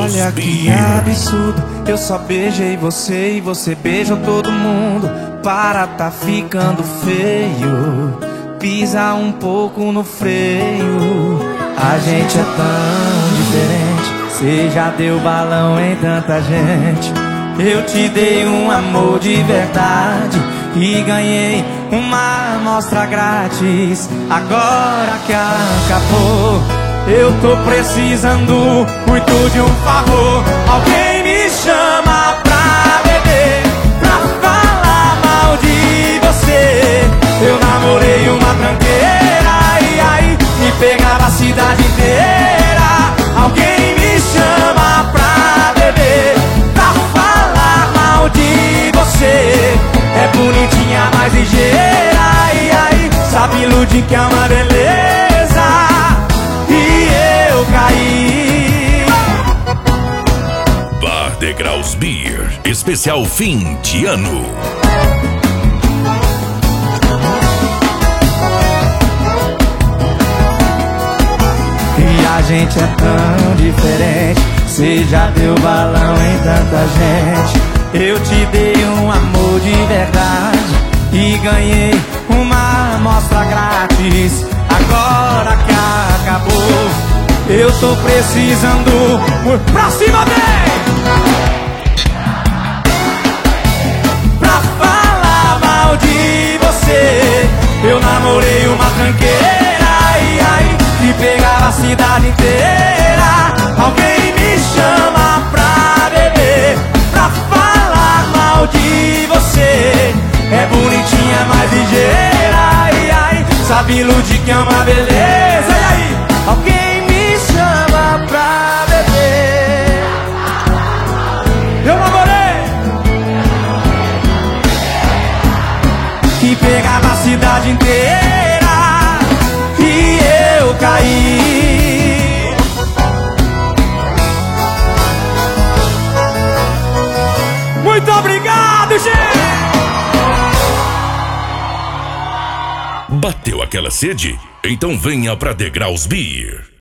Olha que absurdo, eu só beijei você e você beijou todo mundo. Para, tá ficando feio, pisa um pouco no freio. A gente é tão diferente, cê já deu balão em tanta gente. Eu te dei um amor de verdade e ganhei uma amostra grátis. Agora que acabou, eu tô precisando muito de um favor. Alguém me chama pra beber, pra falar mal de você. Eu namorei uma tranqueira e aí me pegava a cidade inteira. Alguém me chama pra beber, pra falar mal de você. É bonitinha, mais ligeira e aí sabe iludir que é uma beleza. E eu caí. Bar Degraus Beer, especial fim de ano. E a gente é tão diferente, cê já deu balão em tanta gente. Eu te dei um amor de verdade e ganhei uma amostra grátis. Agora que acabou, eu tô precisando. Pra cima, vem! Pra falar mal de você. Eu namorei uma tranqueira e aí me pegava a cidade inteira. Alguém me chama pra beber, pra falar mal de você. É bonitinha, mais ligeira e aí sabe iludir que é uma beleza. E aí, alguém me chama pra beber. Eu namorei que pegava a cidade inteira e eu caí. Muito obrigado, gente! Bateu aquela sede? Então venha pra Degraus Beer.